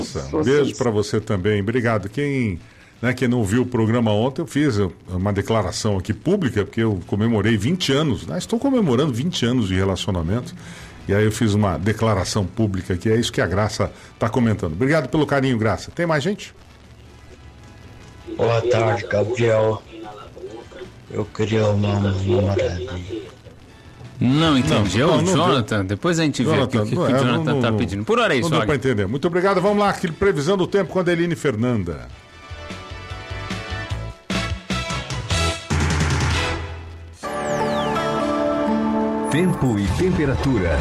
Um beijo para você também. Obrigado. Quem não viu o programa ontem, eu fiz uma declaração aqui pública, porque eu comemorei 20 anos. Estou comemorando 20 anos de relacionamento. E aí eu fiz uma declaração pública aqui. É isso que a Graça está comentando. Obrigado pelo carinho, Graça. Tem mais gente? Boa tarde, Gabriel. Eu queria uma namorada. Não entendi. O Jonathan, depois a gente vê o que o Jonathan está pedindo. Por hora é isso, não deu para entender. Muito obrigado. Vamos lá, aqui, previsão do tempo com a Adeline Fernanda. Tempo e temperatura.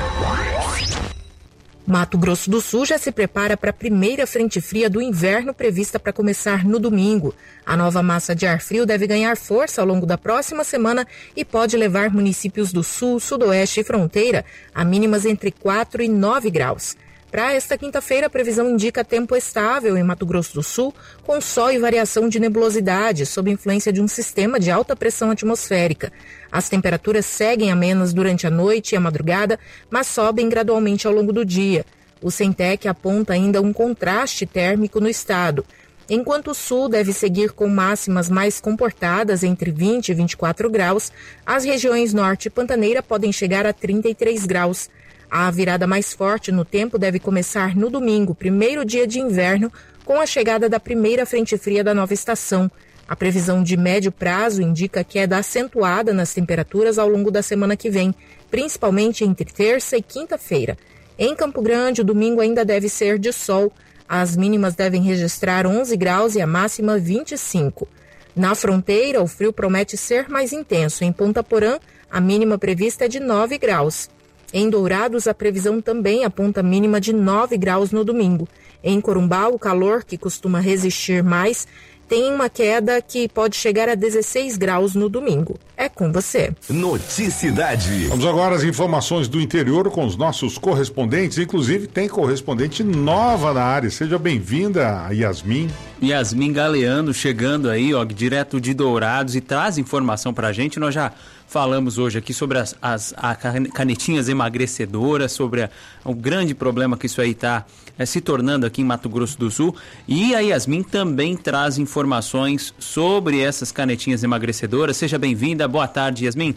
Mato Grosso do Sul já se prepara para a primeira frente fria do inverno prevista para começar no domingo. A nova massa de ar frio deve ganhar força ao longo da próxima semana e pode levar municípios do sul, sudoeste e fronteira a mínimas entre 4 e 9 graus. Para esta quinta-feira, a previsão indica tempo estável em Mato Grosso do Sul, com sol e variação de nebulosidade, sob influência de um sistema de alta pressão atmosférica. As temperaturas seguem amenas durante a noite e a madrugada, mas sobem gradualmente ao longo do dia. O Centec aponta ainda um contraste térmico no estado. Enquanto o sul deve seguir com máximas mais comportadas entre 20 e 24 graus, as regiões norte e pantaneira podem chegar a 33 graus. A virada mais forte no tempo deve começar no domingo, primeiro dia de inverno, com a chegada da primeira frente fria da nova estação. A previsão de médio prazo indica queda acentuada nas temperaturas ao longo da semana que vem, principalmente entre terça e quinta-feira. Em Campo Grande, o domingo ainda deve ser de sol. As mínimas devem registrar 11 graus e a máxima 25. Na fronteira, o frio promete ser mais intenso. Em Ponta Porã, a mínima prevista é de 9 graus. Em Dourados, a previsão também aponta mínima de 9 graus no domingo. Em Corumbá, o calor, que costuma resistir mais, tem uma queda que pode chegar a 16 graus no domingo. É com você. Noticidade. Vamos agora às informações do interior com os nossos correspondentes. Inclusive, tem correspondente nova na área. Seja bem-vinda, Yasmin. Yasmin Galeano chegando aí, direto de Dourados, e traz informação pra gente. Nós já falamos hoje aqui sobre as canetinhas emagrecedoras, sobre o grande problema que isso aí está se tornando aqui em Mato Grosso do Sul. E a Yasmin também traz informações sobre essas canetinhas emagrecedoras. Seja bem-vinda. Boa tarde, Yasmin.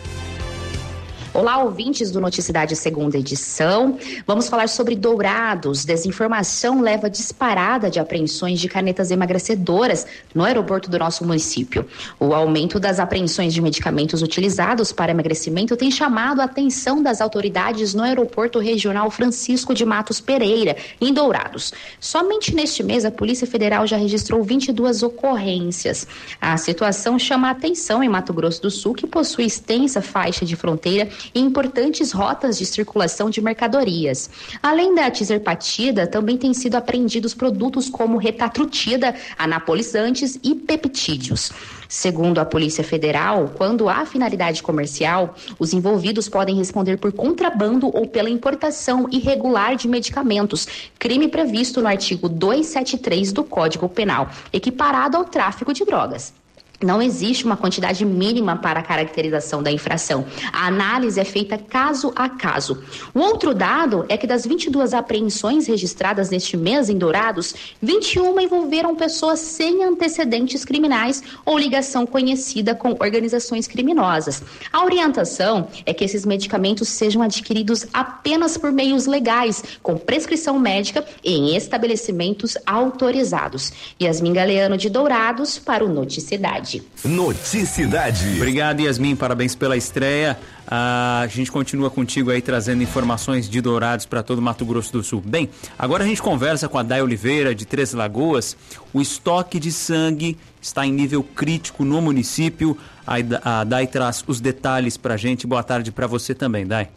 Olá, ouvintes do Noticidade segunda edição. Vamos falar sobre Dourados. Desinformação leva disparada de apreensões de canetas emagrecedoras no aeroporto do nosso município. O aumento das apreensões de medicamentos utilizados para emagrecimento tem chamado a atenção das autoridades no aeroporto regional Francisco de Matos Pereira, em Dourados. Somente neste mês, a Polícia Federal já registrou 22 ocorrências. A situação chama a atenção em Mato Grosso do Sul, que possui extensa faixa de fronteira e importantes rotas de circulação de mercadorias. Além da tizerpatida, também têm sido apreendidos produtos como retatrutida, anabolizantes e peptídeos. Segundo a Polícia Federal, quando há finalidade comercial, os envolvidos podem responder por contrabando ou pela importação irregular de medicamentos, crime previsto no artigo 273 do Código Penal, equiparado ao tráfico de drogas. Não existe uma quantidade mínima para a caracterização da infração. A análise é feita caso a caso. O outro dado é que das 22 apreensões registradas neste mês em Dourados, 21 envolveram pessoas sem antecedentes criminais ou ligação conhecida com organizações criminosas. A orientação é que esses medicamentos sejam adquiridos apenas por meios legais, com prescrição médica e em estabelecimentos autorizados. Yasmin Galeano de Dourados para o Noticidade. Noticidade. Obrigado, Yasmin, parabéns pela estreia. A gente continua contigo aí trazendo informações de Dourados para todo Mato Grosso do Sul. Bem, agora a gente conversa com a Day Oliveira de Três Lagoas. O estoque de sangue está em nível crítico no município. A Day traz os detalhes para a gente. Boa tarde para você também, Day.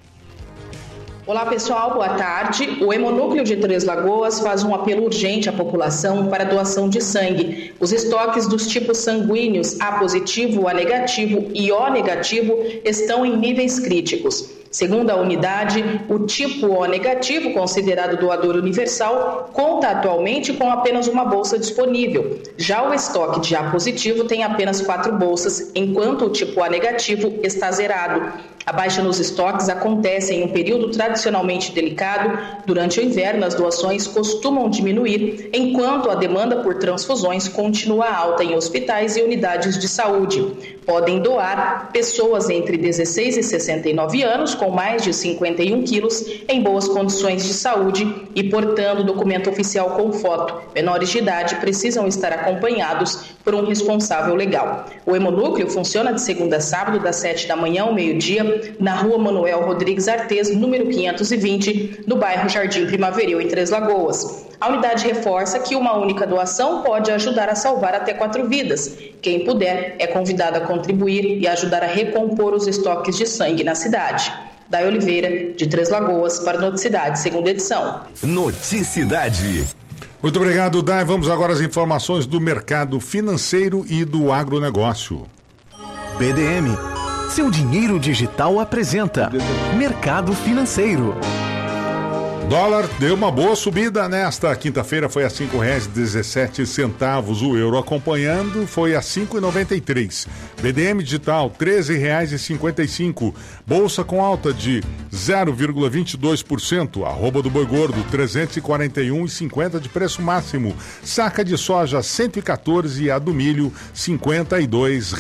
Olá pessoal, boa tarde. O Hemonúcleo de Três Lagoas faz um apelo urgente à população para doação de sangue. Os estoques dos tipos sanguíneos A positivo, A negativo e O negativo estão em níveis críticos. Segundo a unidade, o tipo O negativo, considerado doador universal, conta atualmente com apenas uma bolsa disponível. Já o estoque de A positivo tem apenas 4 bolsas, enquanto o tipo A negativo está zerado. A baixa nos estoques acontece em um período tradicionalmente delicado. Durante o inverno, as doações costumam diminuir, enquanto a demanda por transfusões continua alta em hospitais e unidades de saúde. Podem doar pessoas entre 16 e 69 anos com mais de 51 quilos em boas condições de saúde e portando documento oficial com foto. Menores de idade precisam estar acompanhados por um responsável legal. O Hemonúcleo funciona de segunda a sábado, das 7 da manhã ao meio-dia, na rua Manuel Rodrigues Artes, número 520, no bairro Jardim Primaveril, em Três Lagoas. A unidade reforça que uma única doação pode ajudar a salvar até 4 vidas. Quem puder é convidado a contribuir e ajudar a recompor os estoques de sangue na cidade. Day Oliveira, de Três Lagoas, para Noticidade, segunda edição. Noticidade. Muito obrigado, Day. Vamos agora às informações do mercado financeiro e do agronegócio. BDM, seu dinheiro digital apresenta Mercado Financeiro. Dólar deu uma boa subida nesta quinta-feira, foi a R$ 5,17. O euro acompanhando foi a R$ 5,93. BDM digital, R$ 13,55. Bolsa com alta de 0,22%. Arroba do boi gordo, R$ 341,50 de preço máximo. Saca de soja, R$ 114 e a do milho, R$ 52.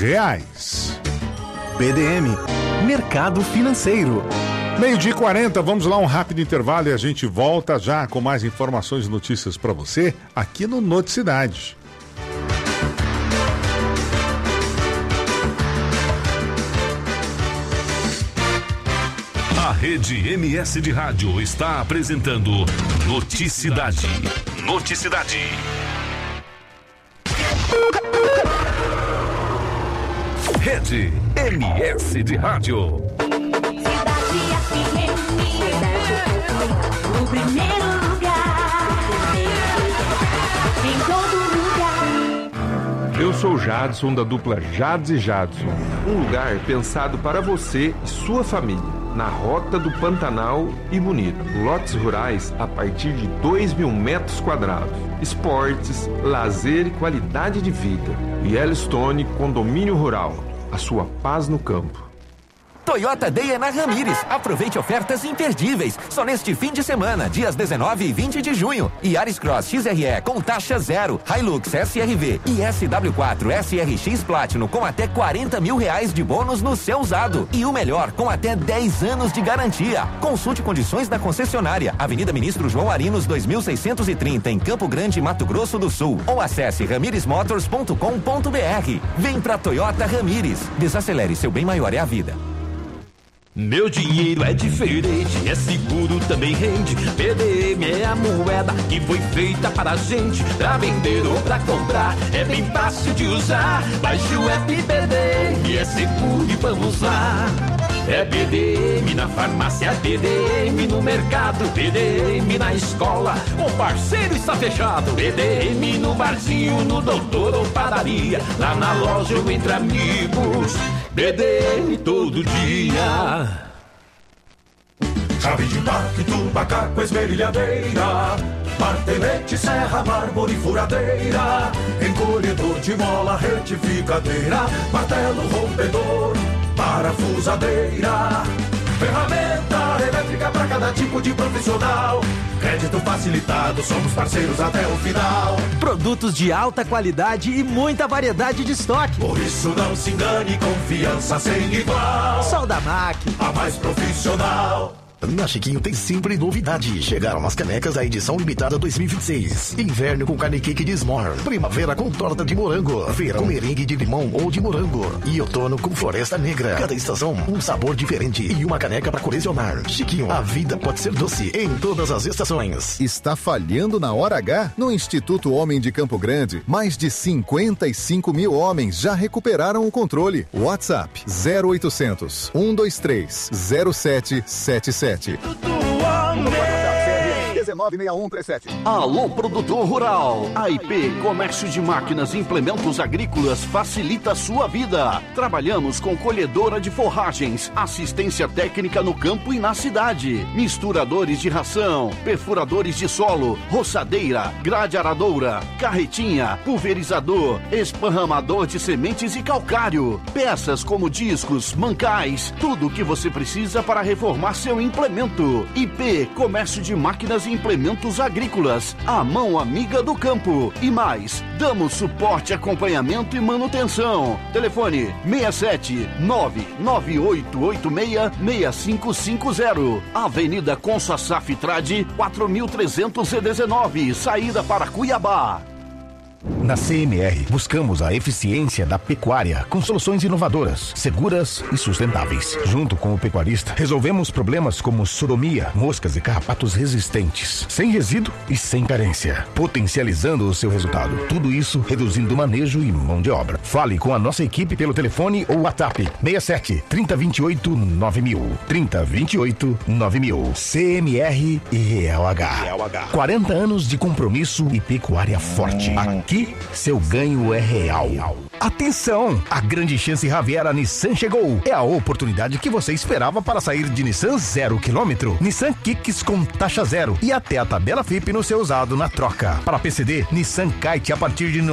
BDM, Mercado Financeiro. 12h40, vamos lá, um rápido intervalo e a gente volta já com mais informações e notícias para você aqui no Noticidade. A Rede MS de Rádio está apresentando Noticidade. Noticidade. Rede MS de Rádio. No primeiro lugar, em todo lugar. Eu sou Jadson, da dupla Jads e Jadson. Um lugar pensado para você e sua família, na Rota do Pantanal e Bonito. Lotes rurais a partir de 2.000 metros quadrados. Esportes, lazer e qualidade de vida. Yellowstone Condomínio Rural. A sua paz no campo. Toyota Day é na Ramires. Aproveite ofertas imperdíveis. Só neste fim de semana, dias 19 e 20 de junho. Yaris Cross XRE com taxa zero. Hilux SRV e SW4 SRX Platinum com até R$40 mil de bônus no seu usado. E o melhor, com até 10 anos de garantia. Consulte condições da concessionária. Avenida Ministro João Arinos 2630 em Campo Grande, Mato Grosso do Sul. Ou acesse ramiresmotors.com.br. Vem pra Toyota Ramires. Desacelere, seu bem maior é a vida. Meu dinheiro é diferente, é seguro, também rende. BDM é a moeda que foi feita para a gente, pra vender ou pra comprar, é bem fácil de usar. Baixe o app BDM, é seguro e vamos lá. É BDM na farmácia, BDM no mercado, BDM na escola, com parceiro está fechado. BDM no barzinho, no doutor ou padaria, lá na loja ou entre amigos. BDM todo dia. Chave de impacto, macaco, esmerilhadeira, martelete, serra, mármore, furadeira, encolhedor de mola, retificadeira, martelo, rompedor, parafusadeira, ferramenta elétrica para cada tipo de profissional. Crédito facilitado, somos parceiros até o final. Produtos de alta qualidade e muita variedade de estoque. Por isso não se engane, confiança sem igual. Soldamac, a mais profissional. Na Chiquinho tem sempre novidade. Chegaram as canecas da edição limitada 2026. Inverno com carne cake de S'more. Primavera com torta de morango. Verão com merengue de limão ou de morango. E outono com floresta negra. Cada estação um sabor diferente e uma caneca para colecionar. Chiquinho, a vida pode ser doce em todas as estações. Está falhando na hora H? No Instituto Homem de Campo Grande, mais de 55 mil homens já recuperaram o controle. WhatsApp 0800 123 0777. 196137. Alô, produtor rural. A IP Comércio de Máquinas e Implementos Agrícolas facilita a sua vida. Trabalhamos com colhedora de forragens, assistência técnica no campo e na cidade, misturadores de ração, perfuradores de solo, roçadeira, grade aradoura, carretinha, pulverizador, esparramador de sementes e calcário, peças como discos, mancais, tudo o que você precisa para reformar seu implemento. IP Comércio de Máquinas e Implementos Agrícolas, a mão amiga do campo. E mais, damos suporte, acompanhamento e manutenção. Telefone 67 998866550. Avenida Consa Saf Trade 4319, saída para Cuiabá. Na CMR, buscamos a eficiência da pecuária com soluções inovadoras, seguras e sustentáveis. Junto com o pecuarista, resolvemos problemas como sodomia, moscas e carrapatos resistentes, sem resíduo e sem carência, potencializando o seu resultado. Tudo isso reduzindo manejo e mão de obra. Fale com a nossa equipe pelo telefone ou WhatsApp 67 3028 9000. 3028 9000. CMR e RLH. 40 anos de compromisso e pecuária forte. Aqui, seu ganho é real. Atenção! A grande chance Riviera Nissan chegou. É a oportunidade que você esperava para sair de Nissan 0 km. Nissan Kicks com taxa zero e até a tabela FIP no seu usado na troca. Para PCD, Nissan Kite a partir de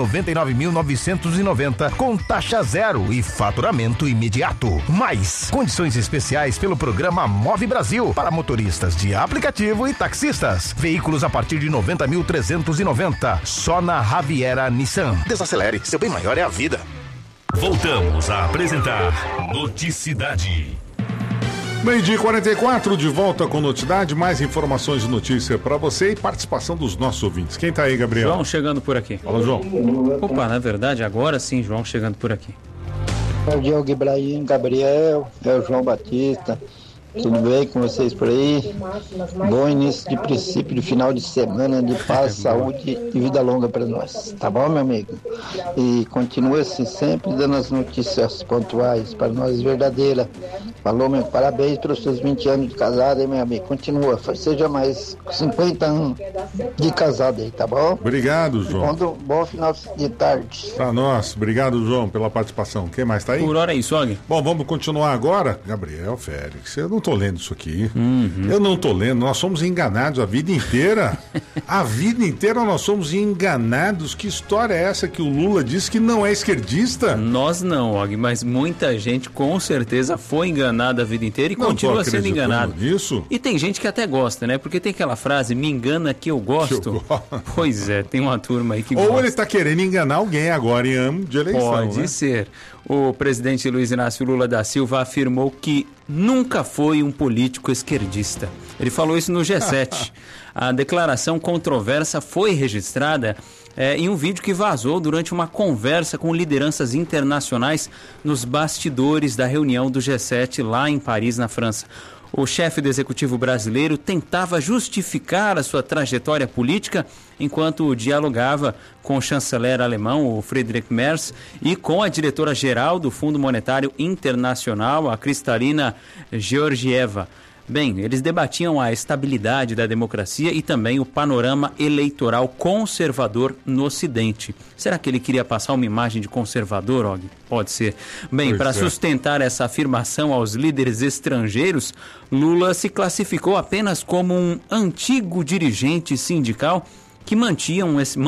99.990 com taxa zero e faturamento imediato. Mais condições especiais pelo programa Move Brasil para motoristas de aplicativo e taxistas. Veículos a partir de 90.390 só na Riviera Nissan. Desacelere, seu bem maior é a vida. Voltamos a apresentar Noticidade. Meio-dia 44, de volta com Noticidade, mais informações e notícia para você e participação dos nossos ouvintes. Quem tá aí, Gabriel? João chegando por aqui. Fala, João. Opa, na verdade, agora sim, João chegando por aqui. Bom dia, Ibrahim, Gabriel, é o João Batista. Tudo bem com vocês por aí? Bom início de princípio de final de semana de paz, saúde e vida longa para nós. Tá bom, meu amigo? E continue assim, sempre dando as notícias pontuais para nós, verdadeira. Falou, meu, parabéns pelos seus 20 anos de casado, hein, meu amigo? Continua, seja mais 50 anos de casado aí, tá bom? Obrigado, João. Bom final de tarde. Pra nós, obrigado, João, pela participação. Quem mais tá aí? Por hora é isso, Og. Bom, vamos continuar agora. Gabriel Félix, eu não tô lendo isso aqui. Eu não tô lendo, nós somos enganados a vida inteira. A vida inteira nós somos enganados. Que história é essa que o Lula disse que não é esquerdista? Nós não, Og, mas muita gente com certeza foi enganada a vida inteira e continua sendo enganada. Nisso? E tem gente que até gosta, né? Porque tem aquela frase, me engana que eu gosto. Pois é, tem uma turma aí que gosta. Ou ele tá querendo enganar alguém agora em ano de eleição. Pode ser. O presidente Luiz Inácio Lula da Silva afirmou que nunca foi um político esquerdista. Ele falou isso no G7. A declaração controversa foi registrada em um vídeo que vazou durante uma conversa com lideranças internacionais nos bastidores da reunião do G7 lá em Paris, na França. O chefe do executivo brasileiro tentava justificar a sua trajetória política enquanto dialogava com o chanceler alemão, o Friedrich Merz, e com a diretora-geral do Fundo Monetário Internacional, a Kristalina Georgieva. Bem, eles debatiam a estabilidade da democracia e também o panorama eleitoral conservador no Ocidente. Será que ele queria passar uma imagem de conservador, Og? Pode ser. Bem, para sustentar essa afirmação aos líderes estrangeiros, Lula se classificou apenas como um antigo dirigente sindical que mantinha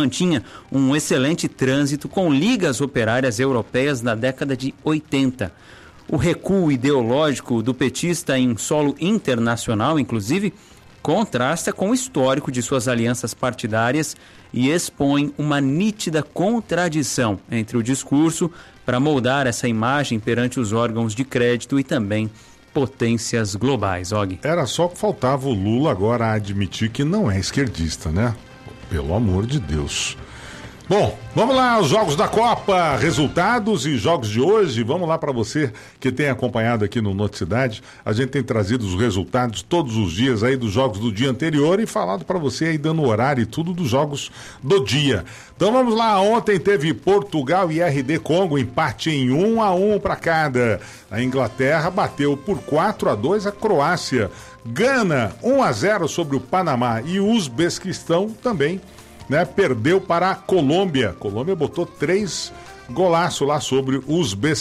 um excelente trânsito com ligas operárias europeias na década de 80. O recuo ideológico do petista em solo internacional, inclusive, contrasta com o histórico de suas alianças partidárias e expõe uma nítida contradição entre o discurso para moldar essa imagem perante os órgãos de crédito e também potências globais. Og. Era só que faltava o Lula agora admitir que não é esquerdista, né? Pelo amor de Deus. Bom, vamos lá, os jogos da Copa, resultados e jogos de hoje. Vamos lá para você que tem acompanhado aqui no Noticidade. A gente tem trazido os resultados todos os dias aí dos jogos do dia anterior e falado para você aí, dando horário e tudo dos jogos do dia. Então vamos lá, ontem teve Portugal e RD Congo, empate em 1-1 para cada. A Inglaterra bateu por 4-2 a Croácia. Gana 1-0 sobre o Panamá e o Uzbequistão também, né, perdeu para a Colômbia. Colômbia botou 3 golaços lá sobre o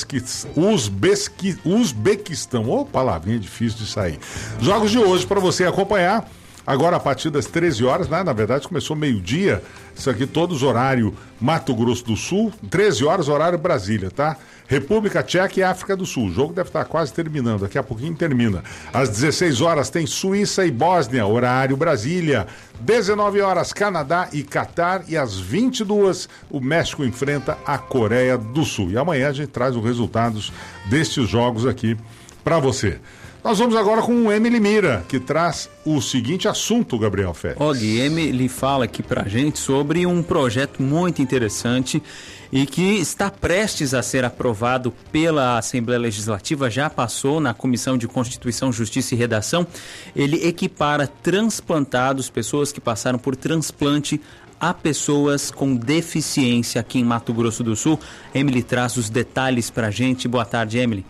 Uzbequistão. Ô, palavrinha difícil de sair. Jogos de hoje para você acompanhar. Agora a partir das 13 horas, né? Na verdade começou meio-dia. Isso aqui todos horário Mato Grosso do Sul. 13 horas horário Brasília, tá? República Tcheca e África do Sul. O jogo deve estar quase terminando, daqui a pouquinho termina. Às 16 horas tem Suíça e Bósnia, horário Brasília. 19 horas Canadá e Catar, e às 22 o México enfrenta a Coreia do Sul. E amanhã a gente traz os resultados destes jogos aqui para você. Nós vamos agora com o Emily Mira, que traz o seguinte assunto, Gabriel Félix. Og, Emily fala aqui pra gente sobre um projeto muito interessante e que está prestes a ser aprovado pela Assembleia Legislativa, já passou na Comissão de Constituição, Justiça e Redação. Ele equipara transplantados, pessoas que passaram por transplante, a pessoas com deficiência aqui em Mato Grosso do Sul. Emily traz os detalhes pra gente. Boa tarde, Emily.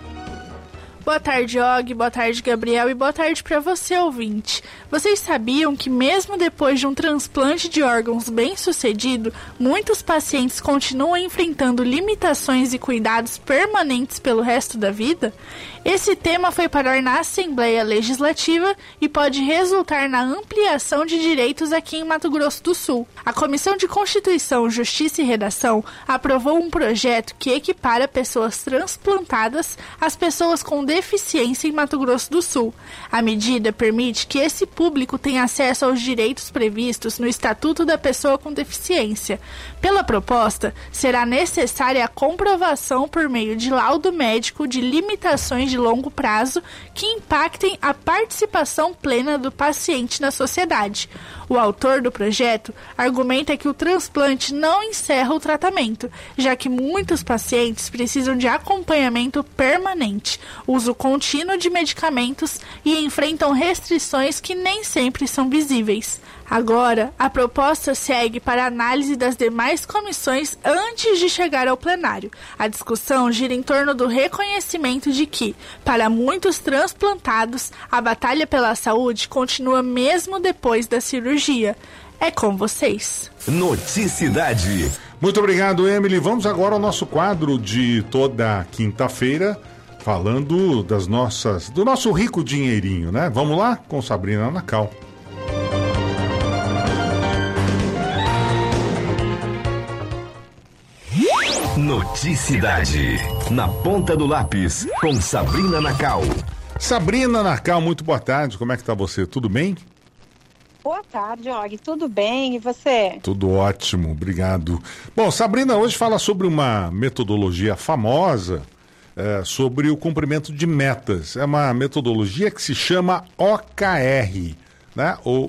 Boa tarde, Og, boa tarde, Gabriel, e boa tarde para você, ouvinte. Vocês sabiam que mesmo depois de um transplante de órgãos bem-sucedido, muitos pacientes continuam enfrentando limitações e cuidados permanentes pelo resto da vida? Esse tema foi parar na Assembleia Legislativa e pode resultar na ampliação de direitos aqui em Mato Grosso do Sul. A Comissão de Constituição, Justiça e Redação aprovou um projeto que equipara pessoas transplantadas às pessoas com deficiência em Mato Grosso do Sul. A medida permite que esse público tenha acesso aos direitos previstos no Estatuto da Pessoa com Deficiência. Pela proposta, será necessária a comprovação por meio de laudo médico de limitações de longo prazo que impactem a participação plena do paciente na sociedade. O autor do projeto argumenta que o transplante não encerra o tratamento, já que muitos pacientes precisam de acompanhamento permanente, uso contínuo de medicamentos e enfrentam restrições que nem sempre são visíveis. Agora, a proposta segue para a análise das demais comissões antes de chegar ao plenário. A discussão gira em torno do reconhecimento de que, para muitos transplantados, a batalha pela saúde continua mesmo depois da cirurgia. É com vocês. Noticidade. Muito obrigado, Emily. Vamos agora ao nosso quadro de toda quinta-feira, falando do nosso rico dinheirinho, né? Vamos lá com Sabrina Nacal. Noticidade. Na ponta do lápis, com Sabrina Nacal. Sabrina Nacal, muito boa tarde. Como é que tá você? Tudo bem? Boa tarde, Og. Tudo bem? E você? Tudo ótimo, obrigado. Bom, Sabrina hoje fala sobre uma metodologia famosa sobre o cumprimento de metas. É uma metodologia que se chama OKR, né? Ou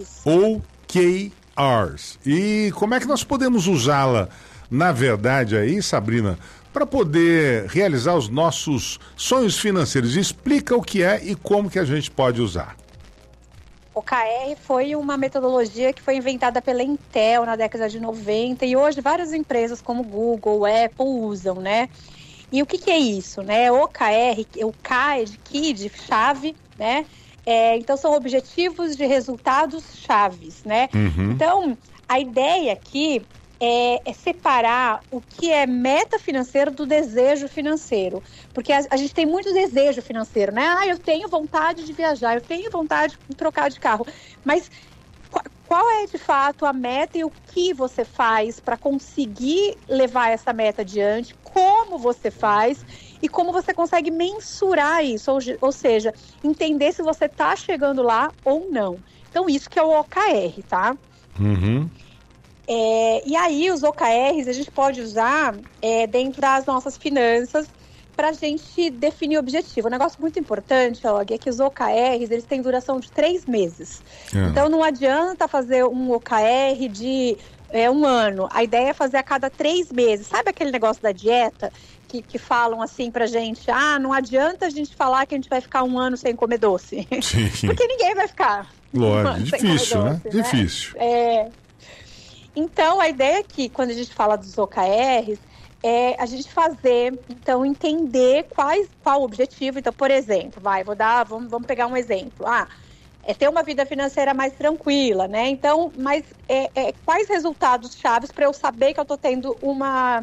OKRs. E como é que nós podemos usá-la, na verdade, aí, Sabrina, para poder realizar os nossos sonhos financeiros? Explica o que é e como que a gente pode usar. O OKR foi uma metodologia que foi inventada pela Intel na década de 90 e hoje várias empresas como Google, Apple usam, né? E o que é isso, né? O OKR, o K é de key, de chave, né? Então são objetivos de resultados chaves, né? Uhum. Então, a ideia aqui é separar o que é meta financeira do desejo financeiro. Porque a gente tem muito desejo financeiro, né? Eu tenho vontade de viajar, eu tenho vontade de trocar de carro. Mas qual é, de fato, a meta e o que você faz para conseguir levar essa meta adiante? Como você faz e como você consegue mensurar isso? Ou seja, entender se você está chegando lá ou não. Então, isso que é o OKR, tá? Uhum. E aí, os OKRs a gente pode usar dentro das nossas finanças para a gente definir o objetivo. Um negócio muito importante, Og, é que os OKRs eles têm duração de 3 meses. Então, não adianta fazer um OKR de é um ano. A ideia é fazer a cada 3 meses. Sabe aquele negócio da dieta que falam assim pra gente, não adianta a gente falar que a gente vai ficar 1 ano sem comer doce. Sim. Porque ninguém vai ficar. Lógico, difícil, né? Difícil. Então, a ideia aqui, quando a gente fala dos OKRs, é a gente fazer, então, entender qual o objetivo. Então, por exemplo, vamos pegar um exemplo. É ter uma vida financeira mais tranquila, né? Então, mas quais resultados chaves para eu saber que eu estou tendo uma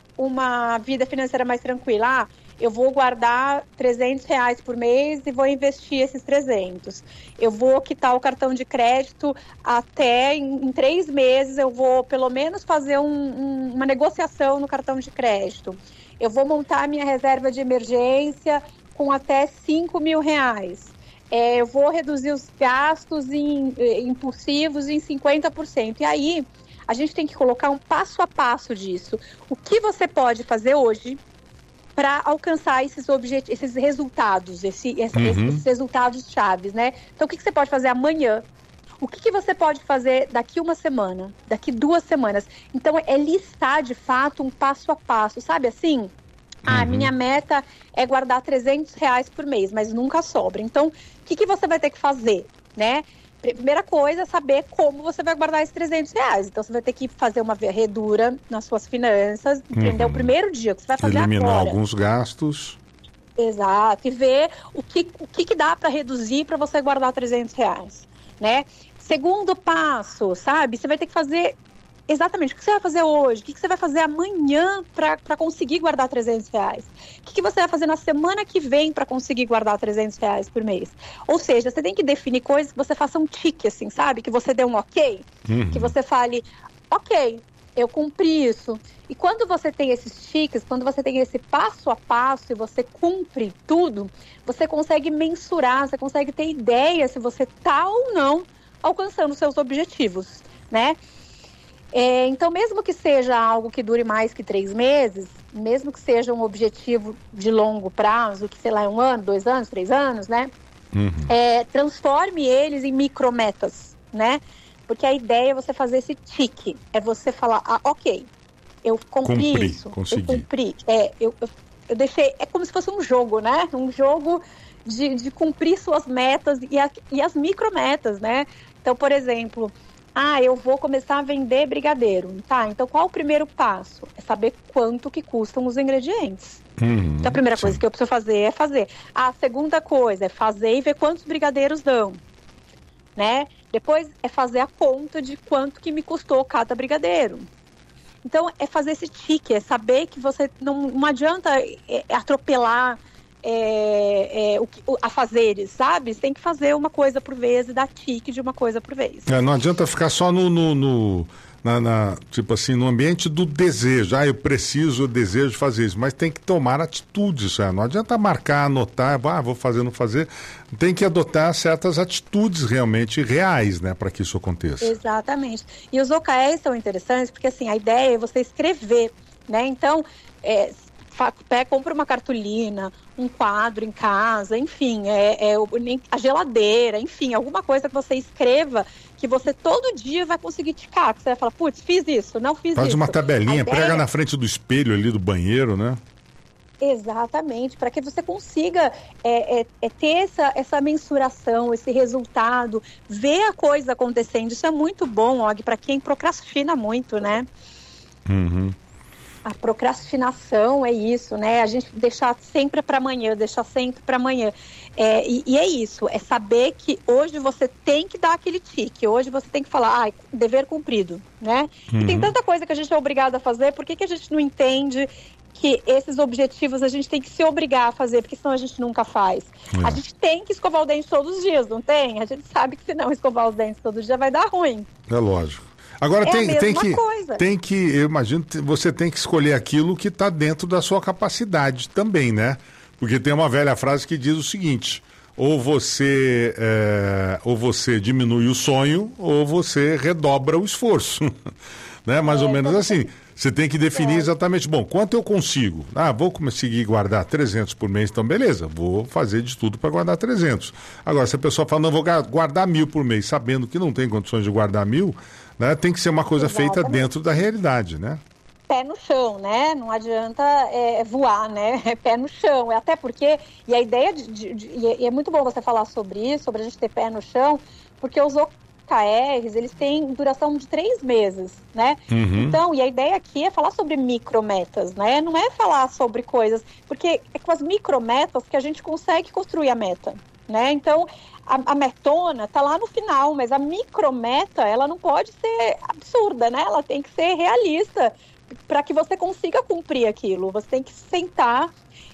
vida financeira mais tranquila? Eu vou guardar R$300 por mês e vou investir esses 300. Eu vou quitar o cartão de crédito até em 3 meses, eu vou pelo menos fazer uma negociação no cartão de crédito. Eu vou montar minha reserva de emergência com até R$5.000. Eu vou reduzir os gastos impulsivos em 50%. E aí, a gente tem que colocar um passo a passo disso. O que você pode fazer hoje para alcançar esses resultados, esses resultados chaves, né? Então, o que você pode fazer amanhã? O que você pode fazer daqui 1 semana? Daqui 2 semanas? Então, é listar, de fato, um passo a passo, sabe assim? Minha meta é guardar R$300 por mês, mas nunca sobra. Então, o que você vai ter que fazer, né? Primeira coisa é saber como você vai guardar esses R$300. Então, você vai ter que fazer uma varredura nas suas finanças, entendeu? O primeiro dia que você vai fazer eliminar agora. Alguns gastos. Exato. E ver o que dá para reduzir para você guardar R$300, né? Segundo passo, sabe? Você vai ter que fazer exatamente o que você vai fazer hoje, o que você vai fazer amanhã para conseguir guardar R$300. O que você vai fazer na semana que vem para conseguir guardar R$300 por mês. Ou seja, você tem que definir coisas que você faça um tique, assim, sabe? Que você dê um ok, que você fale, ok, eu cumpri isso. E quando você tem esses tiques, quando você tem esse passo a passo e você cumpre tudo, você consegue mensurar, você consegue ter ideia se você está ou não alcançando os seus objetivos, né? Então, mesmo que seja algo que dure mais que 3 meses, mesmo que seja um objetivo de longo prazo, que sei lá, 1 ano, 2 anos, 3 anos, né? Transforme eles em micrometas, né? Porque a ideia é você fazer esse tique, é você falar, ok, eu cumpri isso, consegui. Eu cumpri, eu deixei, é como se fosse um jogo, né? Um jogo de cumprir suas metas e as micrometas, né? Então, por exemplo, eu vou começar a vender brigadeiro. Tá, então qual o primeiro passo? É saber quanto que custam os ingredientes. Então a primeira coisa que eu preciso fazer é fazer. A segunda coisa é fazer e ver quantos brigadeiros dão, né? Depois é fazer a conta de quanto que me custou cada brigadeiro. Então é fazer esse tique, é saber que você não adianta atropelar a fazeres, sabe? Você tem que fazer uma coisa por vez e dar tique de uma coisa por vez. Não adianta ficar só tipo assim, no ambiente do desejo. Eu preciso, eu desejo fazer isso, mas tem que tomar atitudes. Não adianta marcar, anotar, vou fazer, não fazer. Tem que adotar certas atitudes realmente reais, né, para que isso aconteça. Exatamente. E os OKRs são interessantes porque, assim, a ideia é você escrever, né? Então, compra uma cartolina, um quadro em casa, enfim, a geladeira, enfim, alguma coisa que você escreva que você todo dia vai conseguir ticar, que você vai falar, putz, fiz isso, não fiz isso. Faz uma tabelinha, prega na frente do espelho ali do banheiro, né? Exatamente, para que você consiga ter essa mensuração, esse resultado, ver a coisa acontecendo. Isso é muito bom, Og, para quem procrastina muito, né? A procrastinação é isso, né? A gente deixar sempre para amanhã, E é isso, é saber que hoje você tem que dar aquele tique, hoje você tem que falar, dever cumprido, né? E tem tanta coisa que a gente é obrigado a fazer, por que a gente não entende que esses objetivos a gente tem que se obrigar a fazer, porque senão a gente nunca faz. A gente tem que escovar o dente todos os dias, não tem? A gente sabe que se não escovar os dentes todo dia vai dar ruim. É lógico. Agora tem que, eu imagino, você tem que escolher aquilo que está dentro da sua capacidade também, né? Porque tem uma velha frase que diz o seguinte: ou você diminui o sonho, ou você redobra o esforço, né? Mais ou menos assim. Você tem que definir exatamente, quanto eu consigo? Vou conseguir guardar 300 por mês, então beleza, vou fazer de tudo para guardar 300. Agora, se a pessoa fala, não, vou guardar 1.000 por mês, sabendo que não tem condições de guardar 1.000, né, tem que ser uma coisa feita dentro da realidade, né? Pé no chão, né? Não adianta voar, né? É pé no chão. Até porque, e a ideia e é muito bom você falar sobre isso, sobre a gente ter pé no chão, porque os OKRs, eles têm duração de 3 meses, né? Então, e a ideia aqui é falar sobre micrometas, né? Não é falar sobre coisas, porque é com as micrometas que a gente consegue construir a meta, né? Então, a metona tá lá no final, mas a micrometa, ela não pode ser absurda, né? Ela tem que ser realista, para que você consiga cumprir aquilo. Você tem que sentar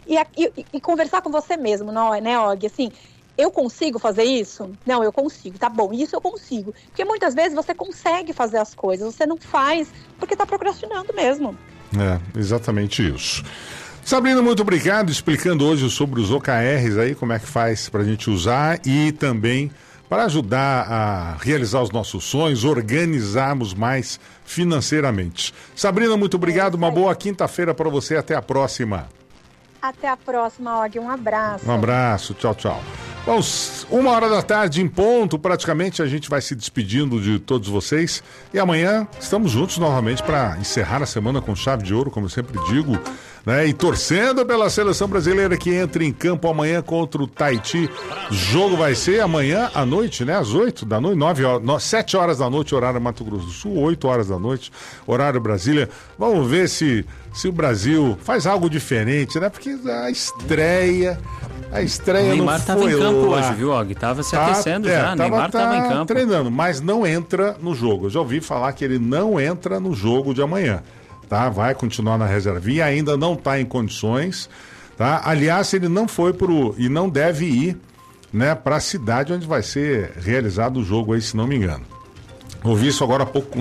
e conversar com você mesmo, não é, né, Og? Assim, eu consigo fazer isso? Não, eu consigo, tá bom, isso eu consigo. Porque muitas vezes você consegue fazer as coisas, você não faz porque tá procrastinando mesmo. É, exatamente isso. Sabrina, muito obrigado, explicando hoje sobre os OKRs aí, como é que faz pra gente usar e também para ajudar a realizar os nossos sonhos, organizarmos mais financeiramente. Sabrina, muito obrigado, uma boa quinta-feira para você, até a próxima. Até a próxima, Og, um abraço. Um abraço, tchau, tchau. Bom, 13h em ponto, praticamente a gente vai se despedindo de todos vocês e amanhã estamos juntos novamente para encerrar a semana com chave de ouro, como eu sempre digo, né? E torcendo pela seleção brasileira que entra em campo amanhã contra o Tahiti. O jogo vai ser amanhã à noite, né? Às 8 da noite, 7 horas da noite, horário Mato Grosso do Sul, 8 horas da noite, horário Brasília. Vamos ver se o Brasil faz algo diferente, né? Porque a estreia o Neymar estava em campo hoje, viu, Og? Estava se aquecendo já, Neymar estava em campo. Treinando, mas não entra no jogo. Eu já ouvi falar que ele não entra no jogo de amanhã, tá? Vai continuar na reservinha, ainda não está em condições, tá? Aliás, ele não foi e não deve ir, né, para a cidade onde vai ser realizado o jogo aí, se não me engano. Ouvi isso agora há pouco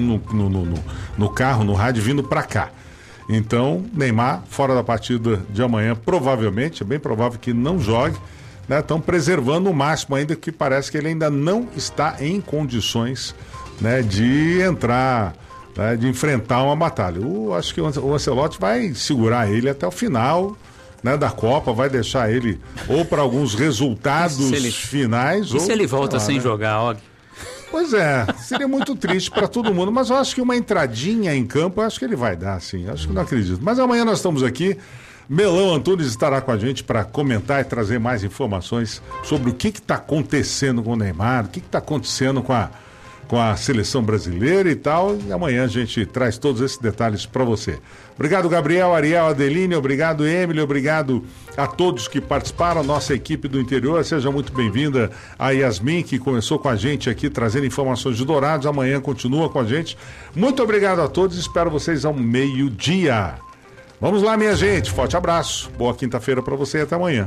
no carro, no rádio, vindo para cá. Então, Neymar, fora da partida de amanhã, provavelmente, é bem provável que não jogue, né? Estão preservando o máximo ainda, que parece que ele ainda não está em condições, né, de entrar, né, de enfrentar uma batalha. Acho que o Ancelotti vai segurar ele até o final, né, da Copa, vai deixar ele ou para alguns resultados finais. E se ele volta sem jogar, Og? Pois é, seria muito triste para todo mundo, mas eu acho que uma entradinha em campo, eu acho que ele vai dar, sim, acho que não acredito. Mas amanhã nós estamos aqui, Melão Antunes estará com a gente para comentar e trazer mais informações sobre o que está acontecendo com o Neymar, o que está acontecendo com a seleção brasileira e tal, e amanhã a gente traz todos esses detalhes para você. Obrigado, Gabriel, Ariel, Adeline, obrigado, Emily, obrigado a todos que participaram, a nossa equipe do interior. Seja muito bem-vinda a Yasmin, que começou com a gente aqui, trazendo informações de Dourados, amanhã continua com a gente. Muito obrigado a todos, espero vocês ao meio-dia. Vamos lá, minha gente, forte abraço, boa quinta-feira para você e até amanhã.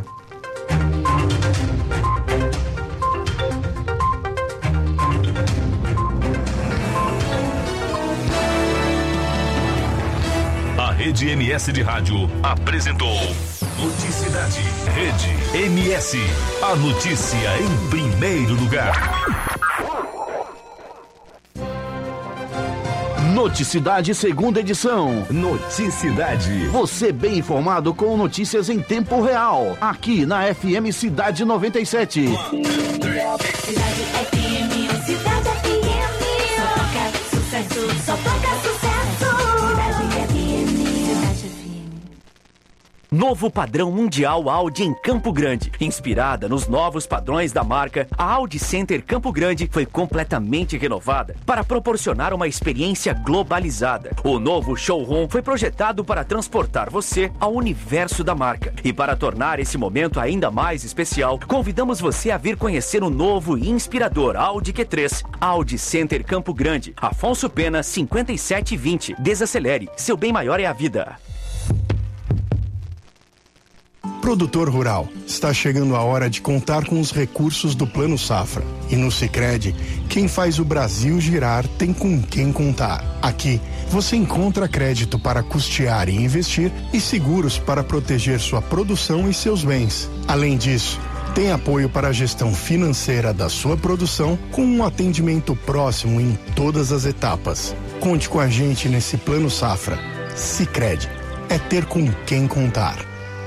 Rede MS de Rádio apresentou Noticidade. Rede MS. A notícia em primeiro lugar. Noticidade, segunda edição. Noticidade. Você bem informado com notícias em tempo real. Aqui na FM Cidade 97. Cidade FM, Cidade FM. Só toca sucesso, só toca sucesso. Cidade FM. Novo padrão mundial Audi em Campo Grande. Inspirada nos novos padrões da marca, a Audi Center Campo Grande foi completamente renovada para proporcionar uma experiência globalizada. O novo showroom foi projetado para transportar você ao universo da marca. E para tornar esse momento ainda mais especial, convidamos você a vir conhecer o novo e inspirador Audi Q3. Audi Center Campo Grande, Afonso Pena 5720. Desacelere, seu bem maior é a vida. Produtor rural, está chegando a hora de contar com os recursos do Plano Safra. E no Sicredi, quem faz o Brasil girar tem com quem contar. Aqui, você encontra crédito para custear e investir e seguros para proteger sua produção e seus bens. Além disso, tem apoio para a gestão financeira da sua produção com um atendimento próximo em todas as etapas. Conte com a gente nesse Plano Safra. Sicredi, é ter com quem contar.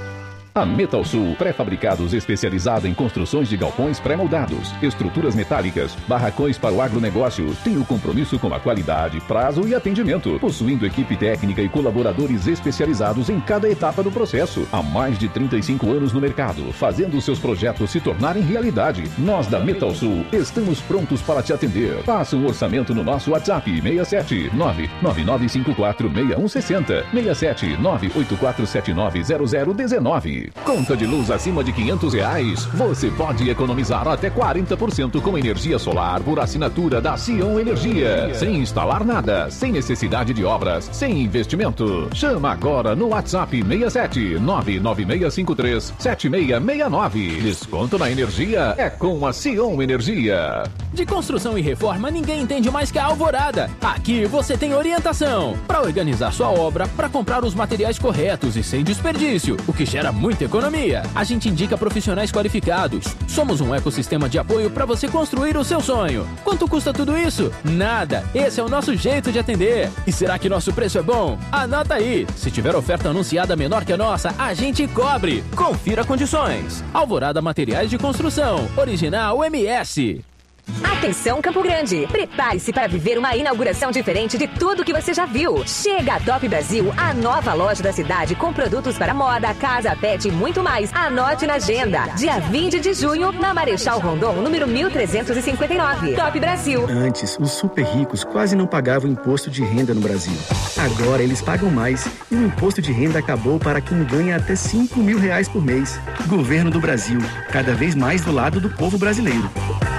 A Metal Sul Pré-Fabricados, especializada em construções de galpões pré-moldados, estruturas metálicas, barracões para o agronegócio, tem o compromisso com a qualidade, prazo e atendimento, possuindo equipe técnica e colaboradores especializados em cada etapa do processo. Há mais de 35 anos no mercado, fazendo os seus projetos se tornarem realidade. Nós da Metal Sul estamos prontos para te atender. Faça um orçamento no nosso WhatsApp 67 99954 6160 67 98479 0019. Conta de luz acima de R$500, você pode economizar até 40% com energia solar por assinatura da Sion Energia. Sem instalar nada, sem necessidade de obras, sem investimento. Chama agora no WhatsApp 67 99653 7669. Desconto na energia é com a Sion Energia. De construção e reforma, ninguém entende mais que a Alvorada. Aqui você tem orientação para organizar sua obra, para comprar os materiais corretos e sem desperdício, o que gera muita economia. A gente indica profissionais qualificados. Somos um ecossistema de apoio para você construir o seu sonho. Quanto custa tudo isso? Nada. Esse é o nosso jeito de atender. E será que nosso preço é bom? Anota aí. Se tiver oferta anunciada menor que a nossa, a gente cobre. Confira condições. Alvorada Materiais de Construção. Original MS. Atenção Campo Grande, prepare-se para viver uma inauguração diferente de tudo que você já viu. Chega a Top Brasil, a nova loja da cidade com produtos para moda, casa, pet e muito mais. Anote na agenda, dia 20 de junho, na Marechal Rondon, número 1359. Top Brasil. Antes, os super ricos quase não pagavam imposto de renda no Brasil. Agora eles pagam mais e o imposto de renda acabou para quem ganha até R$5.000 por mês. Governo do Brasil, cada vez mais do lado do povo brasileiro.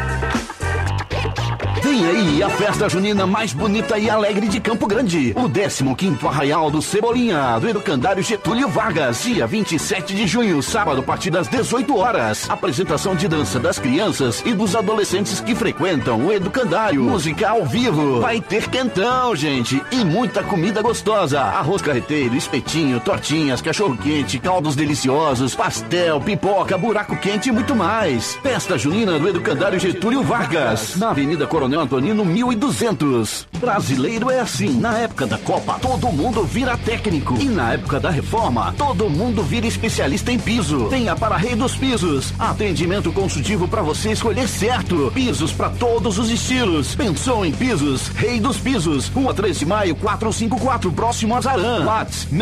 Vem aí a festa junina mais bonita e alegre de Campo Grande. O 15º Arraial do Cebolinha, do Educandário Getúlio Vargas, dia 27 de junho, sábado, a partir das 18 horas. Apresentação de dança das crianças e dos adolescentes que frequentam o Educandário. Música ao vivo. Vai ter quentão, gente. E muita comida gostosa. Arroz carreteiro, espetinho, tortinhas, cachorro-quente, caldos deliciosos, pastel, pipoca, buraco quente e muito mais. Festa junina do Educandário Getúlio Vargas, na Avenida Coronel Antonino 1200. Brasileiro é assim, na época da Copa todo mundo vira técnico e na época da reforma todo mundo vira especialista em piso. Venha para Rei dos Pisos, atendimento consultivo para você escolher certo. Pisos para todos os estilos. Pensou em pisos? Rei dos Pisos, Rua 3 de Maio 454, próximo a Zaran. WhatsApp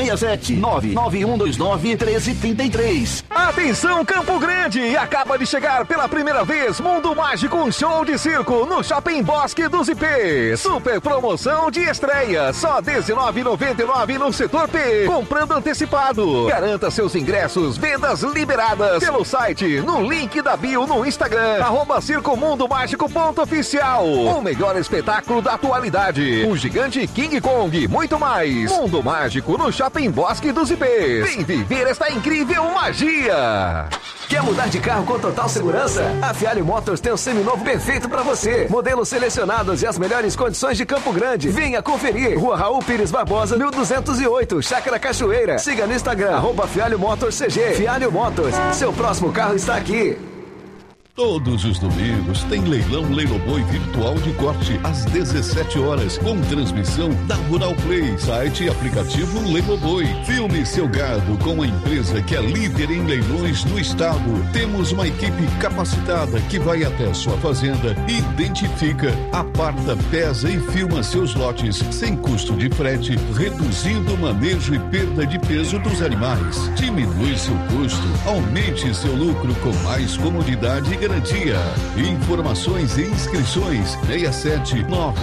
67991291333. Atenção Campo Grande, acaba de chegar pela primeira vez Mundo Mágico, um show de circo no Shopping Bosque dos IPs. Super promoção de estreia, só R$19,99 no setor P. Comprando antecipado. Garanta seus ingressos, vendas liberadas pelo site, no link da bio no Instagram, @circomundomágico.oficial. O melhor espetáculo da atualidade. O gigante King Kong, muito mais. Mundo Mágico no Shopping Bosque dos IPs. Vem viver esta incrível magia. Quer mudar de carro com total segurança? A Fialho Motors tem o seminovo perfeito para você. Modelos selecionados e as melhores condições de Campo Grande. Venha conferir. Rua Raul Pires Barbosa, 1208, Chácara Cachoeira. Siga no Instagram, @Fialho Motors CG. Fialho Motors, seu próximo carro está aqui. Todos os domingos tem leilão Leiloboi virtual de corte às 17 horas, com transmissão da Rural Play, site e aplicativo Leiloboi. Filme seu gado com a empresa que é líder em leilões no estado. Temos uma equipe capacitada que vai até a sua fazenda, identifica, aparta, pesa e filma seus lotes sem custo de frete, reduzindo o manejo e perda de peso dos animais. Diminui seu custo, aumente seu lucro com mais comodidade e garantia. Informações e inscrições 67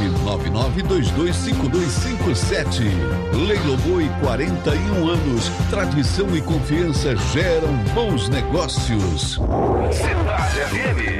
999225257. Leiloboi, 41 anos. Tradição e confiança geram bons negócios. Cidade FM.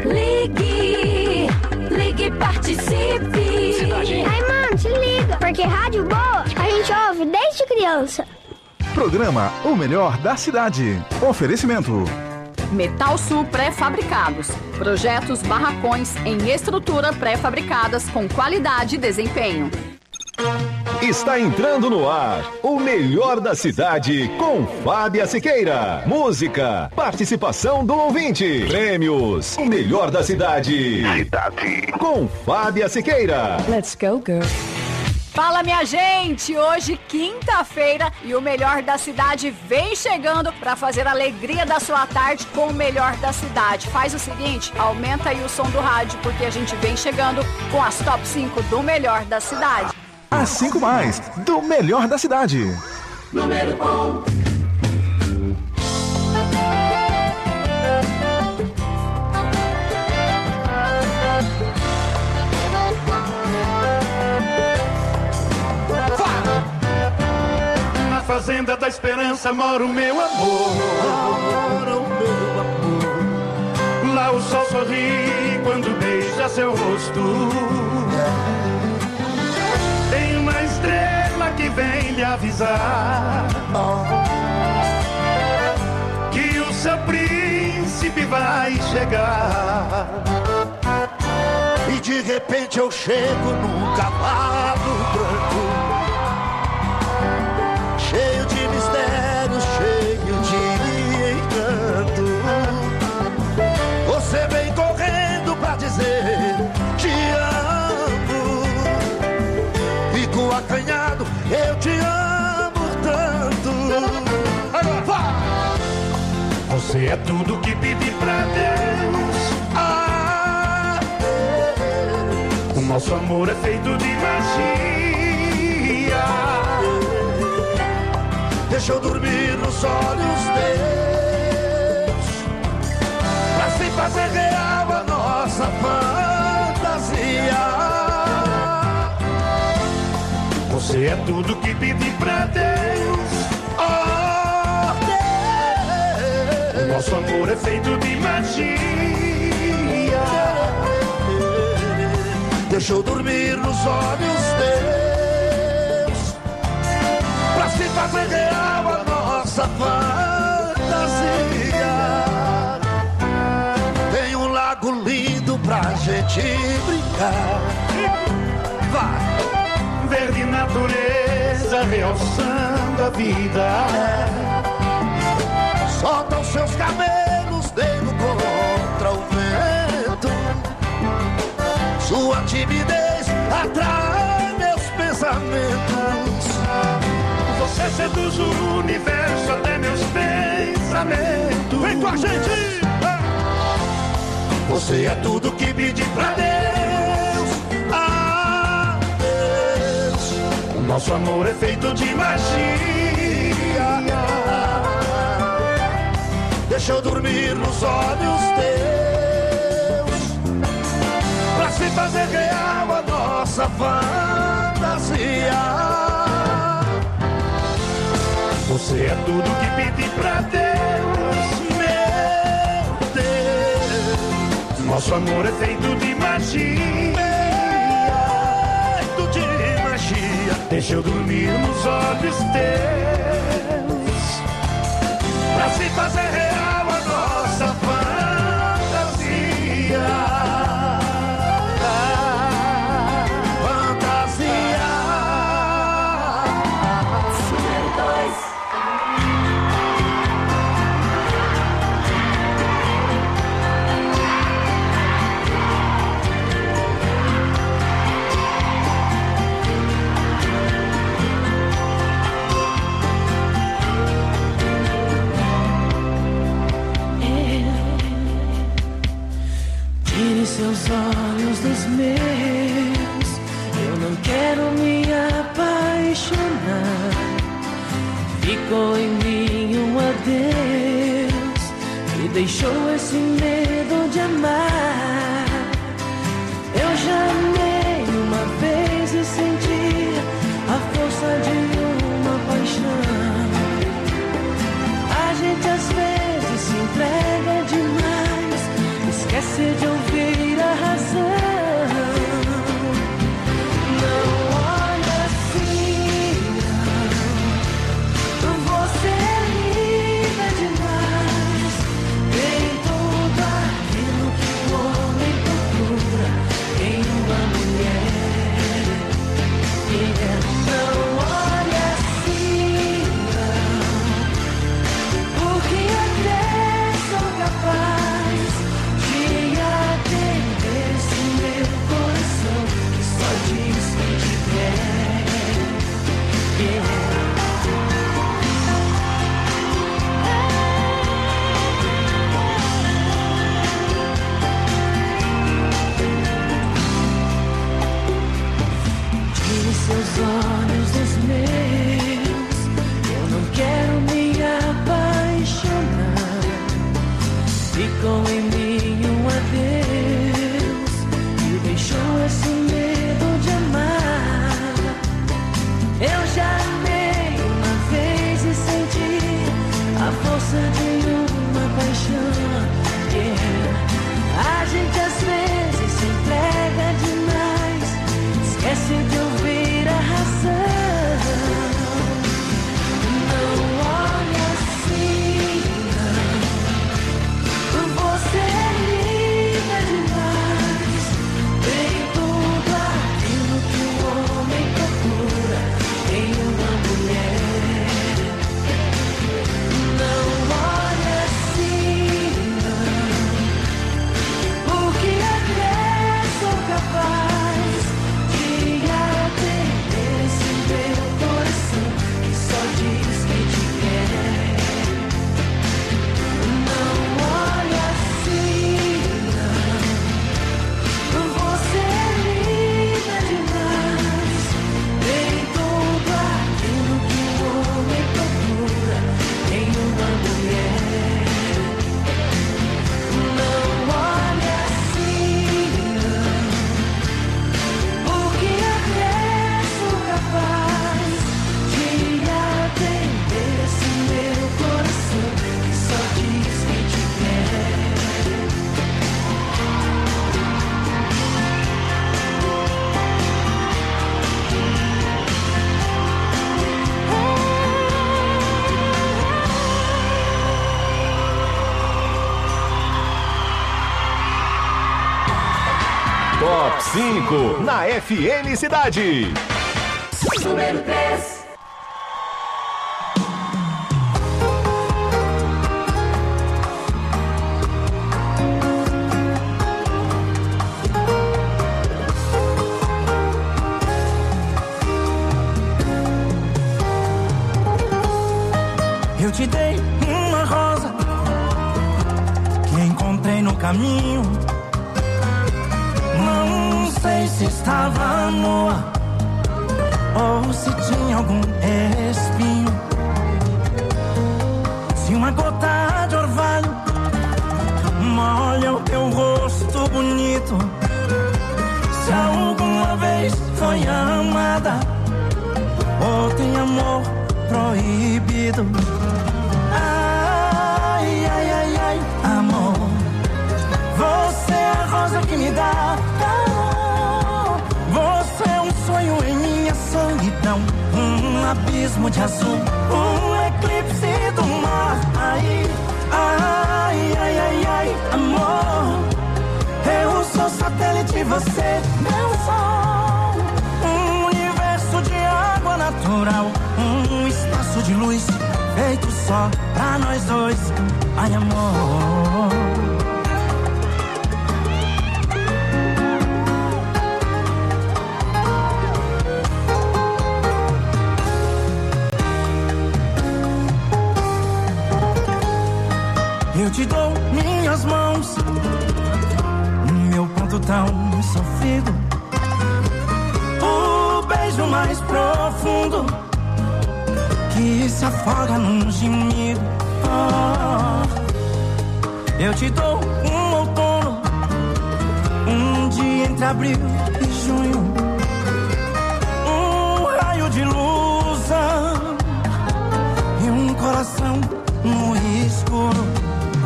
Ligue, participe. Cidade. Ai, mano, se liga, porque rádio boa a gente ouve desde criança. Programa O Melhor da Cidade. Oferecimento. Metal Sul Pré-Fabricados. Projetos barracões em estrutura pré-fabricadas com qualidade e desempenho. Está entrando no ar o melhor da cidade com Fábia Siqueira. Música, participação do ouvinte, prêmios, o melhor da cidade com Fábia Siqueira. Let's go, girl. Fala, minha gente! Hoje, quinta-feira, e o Melhor da Cidade vem chegando para fazer a alegria da sua tarde com o Melhor da Cidade. Faz o seguinte, aumenta aí o som do rádio, porque a gente vem chegando com as top 5 do Melhor da Cidade. As 5 mais do Melhor da Cidade. Número 1. Fazenda da Esperança mora o meu amor. Lá o sol sorri quando beija seu rosto. Tem uma estrela que vem lhe avisar que o seu príncipe vai chegar. E de repente eu chego num cavalo branco, cheio de mistérios, cheio de encanto. Você vem correndo pra dizer te amo. Fico acanhado, eu te amo tanto. Você é tudo que pedi pra Deus. O nosso amor é feito de magia. Deixa eu dormir nos olhos teus, pra se fazer real a nossa fantasia. Você é tudo que pedi pra Deus. Oh, Deus. O nosso amor é feito de magia. Deixa eu dormir nos olhos teus, pra se fazer real a nossa fantasia. Tem um lago lindo pra gente brincar. Vai! Verde natureza realçando a vida. Solta os seus cabelos, nego contra o vento. Sua timidez atrai meus pensamentos. Você seduz o universo até meus pensamentos. Vem com a gente! Você é tudo que pedi pra Deus. Ah, Deus. O nosso amor é feito de magia. Deixa eu dormir nos olhos teus, pra se fazer real a nossa fantasia. Você é tudo que pedi pra Deus. Meu Deus. Nosso amor é feito de magia. Feito de magia. Deixa eu dormir nos olhos teus, pra se fazer real a nossa fantasia. Seus olhos dos meus, eu não quero me apaixonar. Ficou em mim um adeus, me deixou esse medo de amar. Eu já amei uma vez e senti a força de uma paixão. A gente às vezes se entrega demais, esquece de ouvir a razão. Não olha assim, não. Você é linda demais. Tem tudo aquilo que o homem procura em uma causa de uma paixão. Yeah. A gente às vezes se entrega demais, esquece de ouvir a razão. Não olhe assim, não. Você é linda demais, tem tudo aquilo que o homem procura em uma mulher. Não olhe assim, não, porque até sou capaz de atender esse meu coração que só diz que te quer. Não olhe assim, não, você é linda demais, tem tudo aquilo que o homem procura em uma mulher. Não olhe assim, não, porque até sou capaz de atender esse meu coração que só diz que te quer. Top 5 na FM Cidade. Número 3. Eu te dei uma rosa que encontrei no caminho. Não sei se estava nua ou se tinha algum espinho. Se uma gota de orvalho molha o teu rosto bonito, se alguma vez foi amada ou tem amor proibido. Ai, ai, ai, ai, amor, você é a rosa que me dá calor. Você é um sonho em minha solidão, um abismo de azul, um eclipse do mar. Ai, ai, ai, ai, ai, amor, eu sou satélite, você meu sol. Um universo de água natural, um espaço de luz feito só pra nós dois. Ai, amor. Eu te dou minhas mãos, meu ponto tão sofrido, o beijo mais profundo que se afoga num gemido. Oh, eu te dou um outono, um dia entre abril e junho, um raio de luz e um coração no escuro.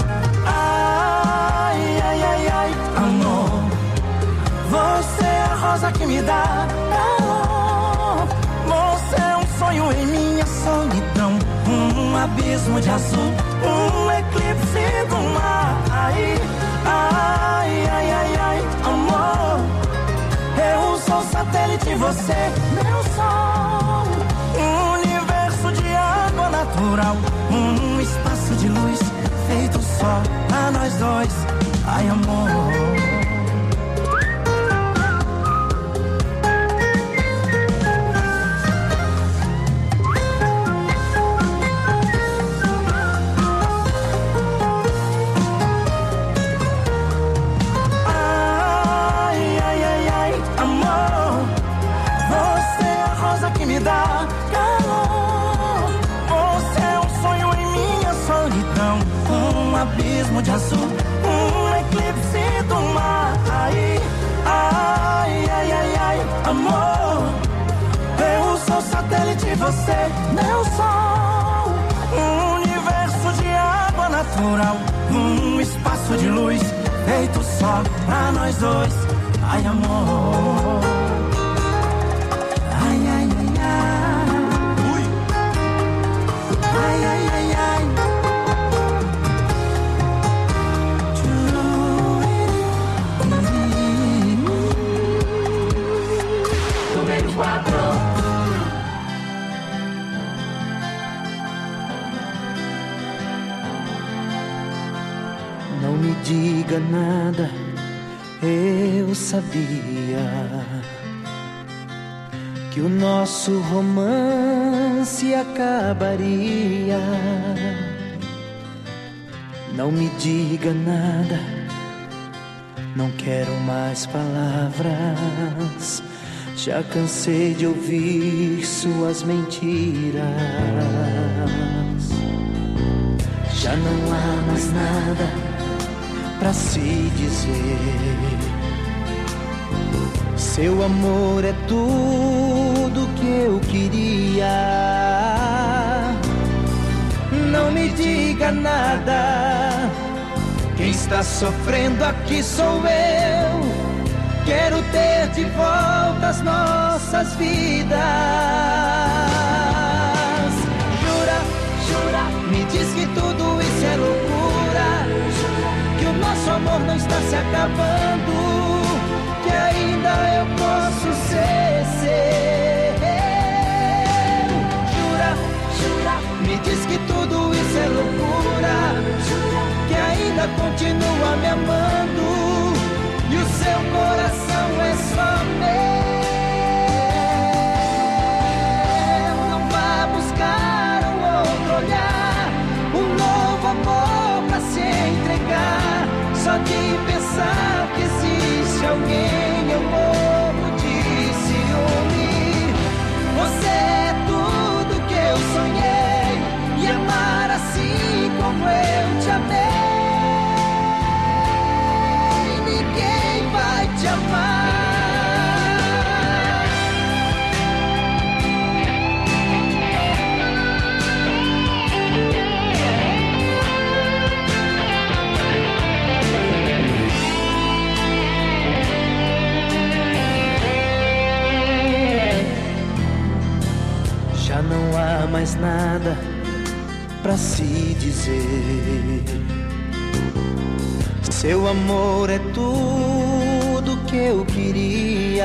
Ai, ai, ai, ai, amor, você é a rosa que me dá calor. Você é um sonho em minha solidão, um abismo de azul, um eclipse do mar. Ai, ai, ai, ai, ai, amor, eu sou satélite, você meu sol. Um universo de água natural, um espaço de luz feito só pra nós dois. Ai, amor. Ai, ai, ai, ai, amor, você é a rosa que me dá calor. Você é um sonho em minha solidão, um abismo de azul, um eclipse do mar. Ai, ai, ai, ai, ai, amor, eu sou satélite, você meu sol. Um universo de ar natural, um espaço de luz feito só pra nós dois. Ai, amor. Ai, ai, ai, ai. Ui. Ai, ai, ai, ai. Número 4. Não me diga nada, eu sabia que o nosso romance acabaria. Não me diga nada, não quero mais palavras. Já cansei de ouvir suas mentiras. Já não há mais nada pra se dizer. Seu amor é tudo que eu queria. Não me diga nada, quem está sofrendo aqui sou eu. Quero ter de volta as nossas vidas. Jura, jura, me diz que tudo isso é loucura, que o nosso amor não está se acabando, que ainda eu posso ser seu. Jura, jura, me diz que tudo isso é loucura, que ainda continua me amando, e o seu coração é só meu. Não vá buscar um outro olhar, um novo amor pra se entregar. Só de pensar que existe alguém eu morro de ciúme. Você é tudo que eu sonhei, e amar assim como eu te amei, vai te amar. Já não há mais nada pra se dizer. Seu amor é tudo que eu queria.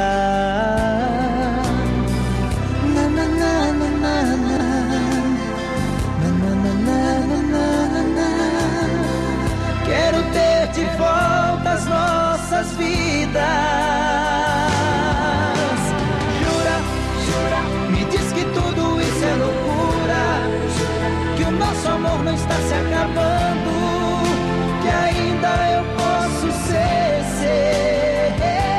Na, na, na, na, na, na. Na, na, na, na, na, na. Quero ter de volta as nossas vidas. Jura, jura, me diz que tudo isso é loucura, que o nosso amor não está se acabando, que ainda eu posso ser seu.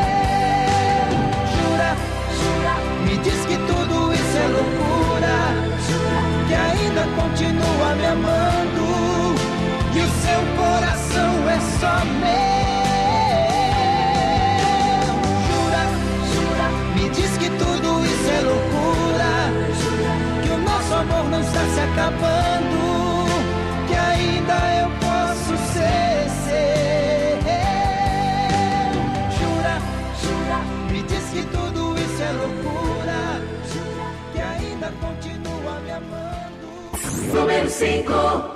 Jura, jura, me diz que tudo isso é loucura, que ainda continua me amando, e o seu coração é só meu. Jura, jura, me diz que tudo isso é loucura, que o nosso amor não está se acabando, que ainda eu posso ser seu. Jura, jura, me diz que tudo isso é loucura, que ainda continua me amando. Número 5.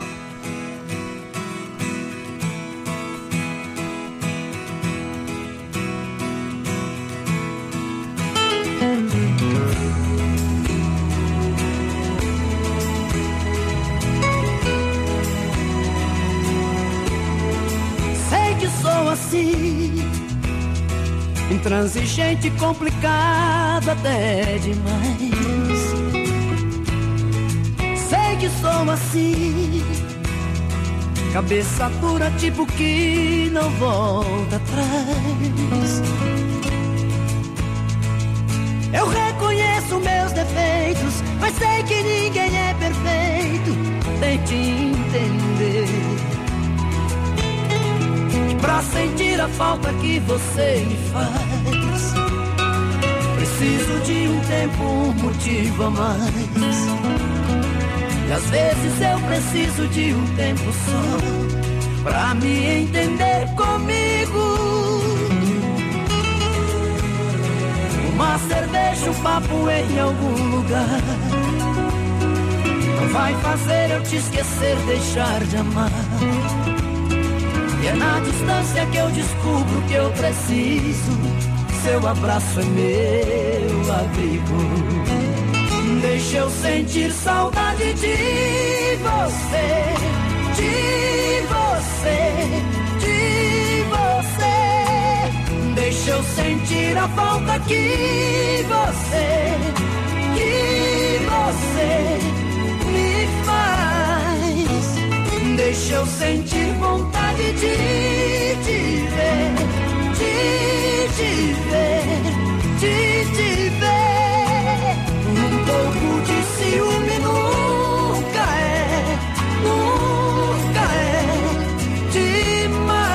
Assim, intransigente, complicado até demais. Sei que sou assim, cabeça dura, tipo que não volta atrás. Eu reconheço meus defeitos, mas sei que ninguém é perfeito. Tente entender, pra sentir a falta que você me faz, preciso de um tempo, um motivo a mais. E às vezes eu preciso de um tempo só pra me entender comigo. Uma cerveja, um papo em algum lugar não vai fazer eu te esquecer, deixar de amar. E é na distância que eu descubro que eu preciso. Seu abraço é meu abrigo. Deixa eu sentir saudade de você, de você, de você. Deixa eu sentir a falta que você me faz. Deixa eu sentir vontade de te ver, de te ver, de te ver. Um pouco de ciúme nunca é demais.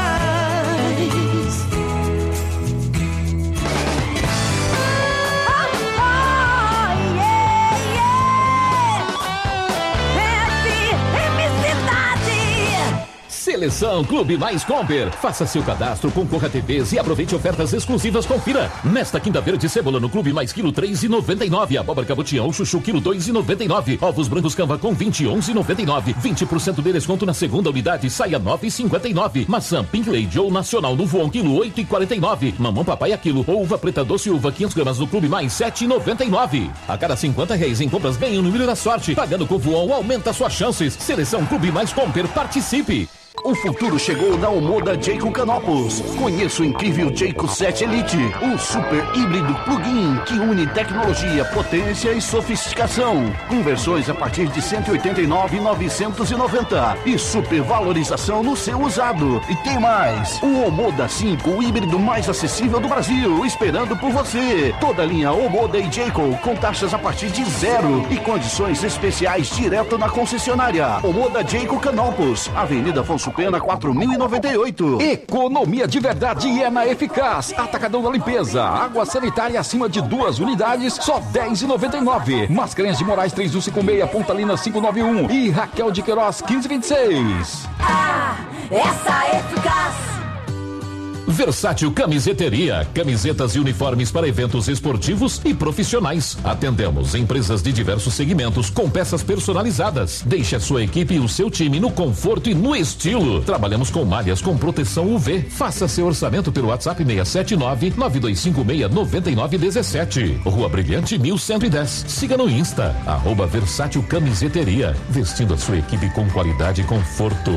Seleção Clube Mais Comper. Faça seu cadastro, concorra a TVs e aproveite ofertas exclusivas. Confira. Nesta quinta-feira de cebola no Clube Mais quilo 3,99. Abóbora cabotião chuchu quilo 2,99. Ovos brancos Canva com 20, 11,99. 20% de desconto na segunda unidade, saia 9,59. Maçã Pink Lady ou Nacional no Voon quilo 8,49. Mamão Papai quilo ou uva preta doce uva 500 gramas no Clube Mais 7,99. A cada R$50 em compras ganha o número da sorte. Pagando com Voon aumenta suas chances. Seleção Clube Mais Comper, participe. O futuro chegou na Omoda Jayco Canopus. Conheça o incrível Jayco 7 Elite, o super híbrido plug-in que une tecnologia, potência e sofisticação. Com versões a partir de R$ 189.990 e super valorização no seu usado. E tem mais, o Omoda 5, o híbrido mais acessível do Brasil, esperando por você. Toda a linha Omoda e Jayco com taxas a partir de 0 e condições especiais direto na concessionária. Omoda Jayco Canopus, Avenida Afonso Pena 4098. Economia de verdade é na Eficaz. Atacadão da limpeza. Água sanitária acima de 2 unidades, só R$10,99. Mascarenhas de Moraes 3156, Pontalina 591 e Raquel de Queiroz 1526. Essa é Eficaz. Versátil Camiseteria, camisetas e uniformes para eventos esportivos e profissionais. Atendemos empresas de diversos segmentos com peças personalizadas. Deixe a sua equipe e o seu time no conforto e no estilo. Trabalhamos com malhas com proteção UV. Faça seu orçamento pelo WhatsApp 679-9256-9917. Rua Brilhante 1110. Siga no Insta, @Versátil Camiseteria. Vestindo a sua equipe com qualidade e conforto.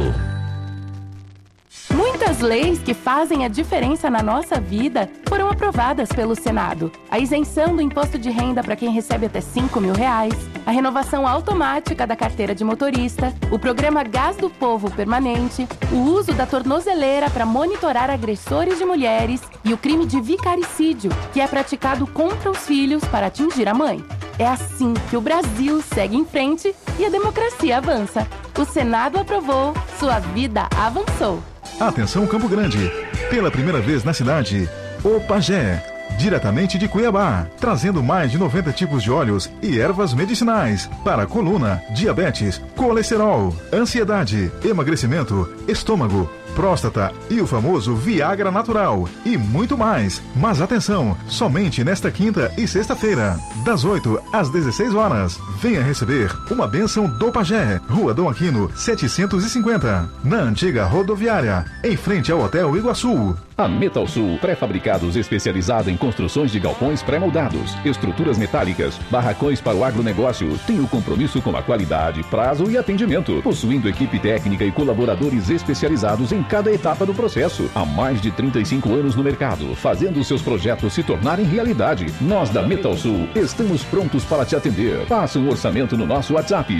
Muitas leis que fazem a diferença na nossa vida foram aprovadas pelo Senado. A isenção do imposto de renda para quem recebe até R$5.000, a renovação automática da carteira de motorista, o programa Gás do Povo permanente, o uso da tornozeleira para monitorar agressores de mulheres e o crime de vicaricídio, que é praticado contra os filhos para atingir a mãe. É assim que o Brasil segue em frente e a democracia avança. O Senado aprovou, sua vida avançou. Atenção Campo Grande, pela primeira vez na cidade, o Pajé, diretamente de Cuiabá, trazendo mais de 90 tipos de óleos e ervas medicinais para coluna, diabetes, colesterol, ansiedade, emagrecimento, estômago, próstata e o famoso Viagra natural e muito mais. Mas atenção, somente nesta quinta e sexta-feira, das 8 às 16 horas. Venha receber uma bênção do Pajé, Rua Dom Aquino, 750, na antiga rodoviária, em frente ao Hotel Iguaçu. A Metal Sul, pré-fabricados especializada em construções de galpões pré-moldados, estruturas metálicas, barracões para o agronegócio, tem o compromisso com a qualidade, prazo e atendimento, possuindo equipe técnica e colaboradores especializados em cada etapa do processo. Há mais de 35 anos no mercado, fazendo seus projetos se tornarem realidade. Nós da Metal Sul estamos prontos para te atender. Faça um orçamento no nosso WhatsApp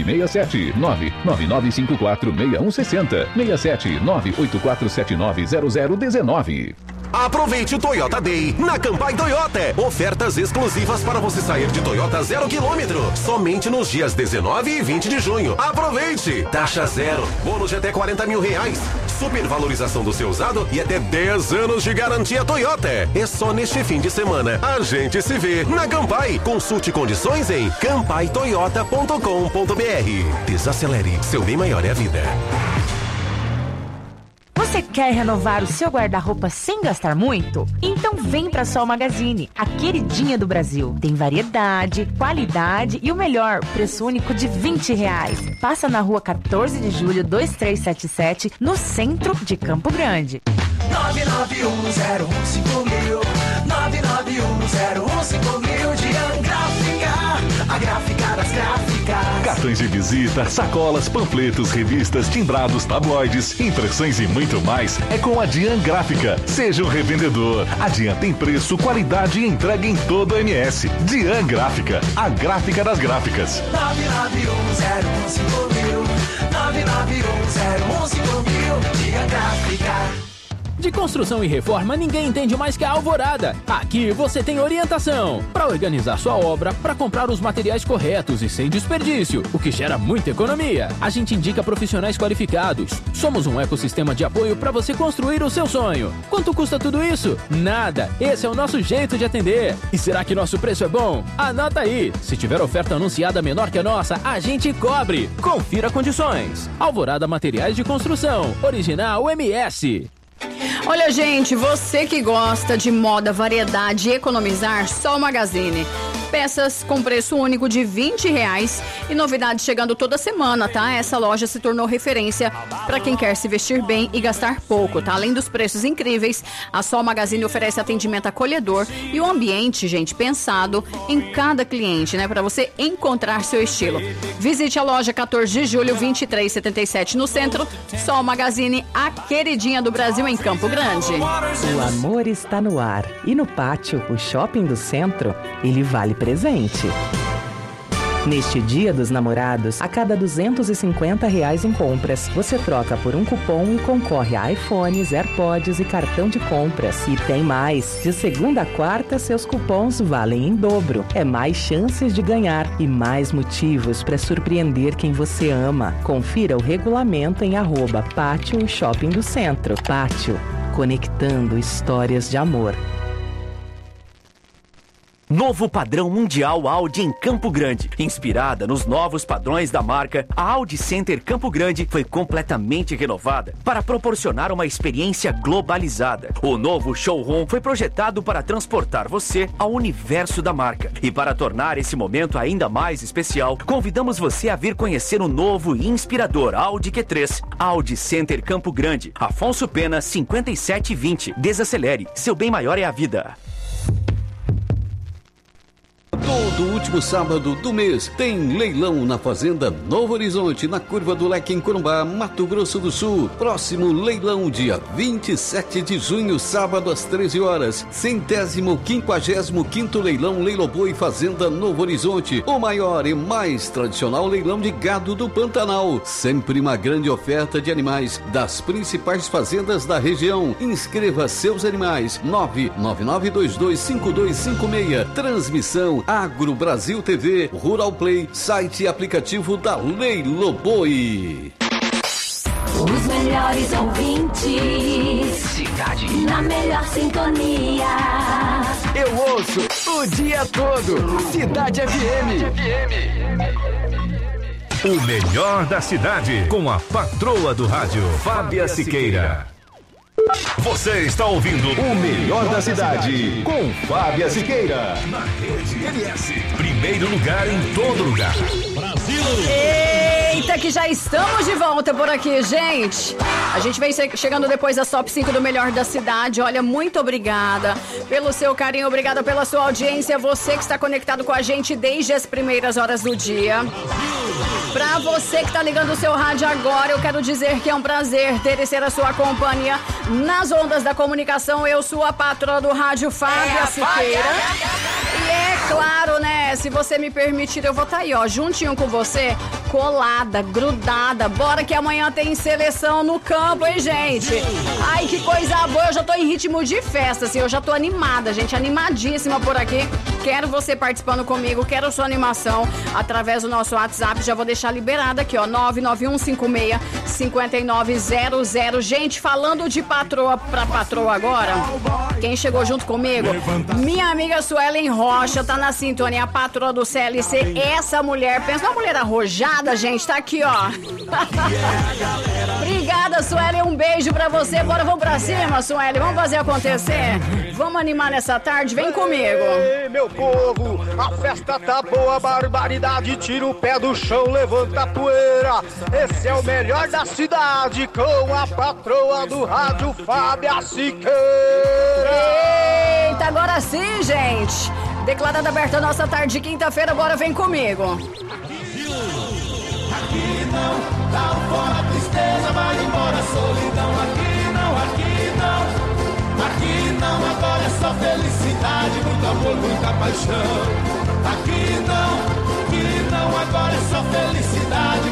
679-9954-6160, 679-8479-0019. Aproveite o Toyota Day na Campai Toyota. Ofertas exclusivas para você sair de Toyota 0 km. Somente nos dias 19 e 20 de junho. Aproveite! Taxa zero, bônus de até R$40 mil. Supervalorização do seu usado e até 10 anos de garantia Toyota. É só neste fim de semana. A gente se vê na Campai. Consulte condições em campaitoyota.com.br. Desacelere, seu bem maior é a vida. Você quer renovar o seu guarda-roupa sem gastar muito? Então vem pra Sol Magazine, a queridinha do Brasil. Tem variedade, qualidade e o melhor, preço único de R$20. Passa na rua 14 de julho, 2377, no centro de Campo Grande. 991015000, 991015000 de Angráfica, a gráfica das gráficas. Cartões de visita, sacolas, panfletos, revistas, timbrados, tabloides, impressões e muito mais é com a Dian Gráfica. Seja um revendedor. A Dian tem preço, qualidade e entrega em todo o MS. Dian Gráfica, a gráfica das gráficas. 991015000, 991015000, Dian Gráfica. De construção e reforma, ninguém entende mais que a Alvorada. Aqui você tem orientação para organizar sua obra, para comprar os materiais corretos e sem desperdício, o que gera muita economia. A gente indica profissionais qualificados. Somos um ecossistema de apoio para você construir o seu sonho. Quanto custa tudo isso? Nada. Esse é o nosso jeito de atender. E será que nosso preço é bom? Anota aí. Se tiver oferta anunciada menor que a nossa, a gente cobre. Confira condições. Alvorada Materiais de Construção. Original MS. Olha, gente, você que gosta de moda, variedade e economizar, Sol Magazine. Peças com preço único de R$20 e novidades chegando toda semana, tá? Essa loja se tornou referência para quem quer se vestir bem e gastar pouco, tá? Além dos preços incríveis, a Sol Magazine oferece atendimento acolhedor e o ambiente, gente, pensado em cada cliente, né? Para você encontrar seu estilo. Visite a loja 14 de julho, 2377 no centro. Sol Magazine, a queridinha do Brasil em Campo Grande. O amor está no ar e no pátio, o shopping do centro, ele vale presente. Neste Dia dos Namorados, a cada R$250 em compras, você troca por um cupom e concorre a iPhones, AirPods e cartão de compras. E tem mais! De segunda a quarta, seus cupons valem em dobro. É mais chances de ganhar e mais motivos para surpreender quem você ama. Confira o regulamento em @Pátio Shopping do Centro. Pátio, conectando histórias de amor. Novo padrão mundial Audi em Campo Grande. Inspirada nos novos padrões da marca, a Audi Center Campo Grande foi completamente renovada para proporcionar uma experiência globalizada. O novo showroom foi projetado para transportar você ao universo da marca. E para tornar esse momento ainda mais especial, convidamos você a vir conhecer o novo e inspirador Audi Q3. Audi Center Campo Grande, Afonso Pena 5720. Desacelere, seu bem maior é a vida. Todo último sábado do mês tem leilão na Fazenda Novo Horizonte, na Curva do Leque, em Corumbá, Mato Grosso do Sul. Próximo leilão, dia 27 de junho, sábado às 13 horas. 155º leilão Leiloboi Fazenda Novo Horizonte. O maior e mais tradicional leilão de gado do Pantanal. Sempre uma grande oferta de animais das principais fazendas da região. Inscreva seus animais. 999225256. Transmissão Agro Brasil TV, Rural Play, site e aplicativo da Leiloboi. Os melhores ouvintes, cidade, na melhor sintonia. Eu ouço o dia todo. Cidade FM. O melhor da cidade, com a patroa do rádio, Fábia Siqueira. Você está ouvindo o melhor da cidade com Fábia Siqueira. Na Rede MS. Primeiro lugar em todo lugar. Brasil! Eita, que já estamos de volta por aqui, gente. A gente vem chegando depois das top 5 do melhor da cidade. Olha, muito obrigada pelo seu carinho, obrigada pela sua audiência. Você que está conectado com a gente desde as primeiras horas do dia. Pra você que tá ligando o seu rádio agora, eu quero dizer que é um prazer ter e ser a sua companhia nas ondas da comunicação. Eu sou a patroa do rádio, Fábia Siqueira. E é claro, né, se você me permitir, eu vou estar aí, ó, juntinho com você, colada, grudada. Bora que amanhã tem seleção no campo, hein, gente? Ai, que coisa boa. Eu já tô em ritmo de festa, assim. Eu já tô animada, gente. Animadíssima por aqui. Quero você participando comigo. Quero sua animação através do nosso WhatsApp. Já vou deixar liberada aqui, ó. 99156-5900. Gente, falando de patroa pra patroa agora. Quem chegou junto comigo? Minha amiga Suelen Rocha tá na sintonia. A patroa do CLC. Essa mulher, pensa numa mulher arrojada, gente. Tá aqui, ó. Obrigada, Suelen. Um beijo pra você. Bora, vamos pra cima, Suelen. Vamos fazer acontecer. Vamos animar nessa tarde. Vem comigo. Ei, meu povo, a festa tá boa, barbaridade. Tira o pé do chão, levanta a poeira. Esse é o melhor da cidade, com a patroa do rádio, Fábia Siqueira. Eita, agora sim, gente. Declarada aberta a nossa tarde de quinta-feira. Bora, vem comigo. Aqui não, dá fora a tristeza, vai embora a solidão. Aqui não, aqui não. Aqui não, agora é só felicidade, muito amor, muita paixão. Aqui não, agora é só felicidade,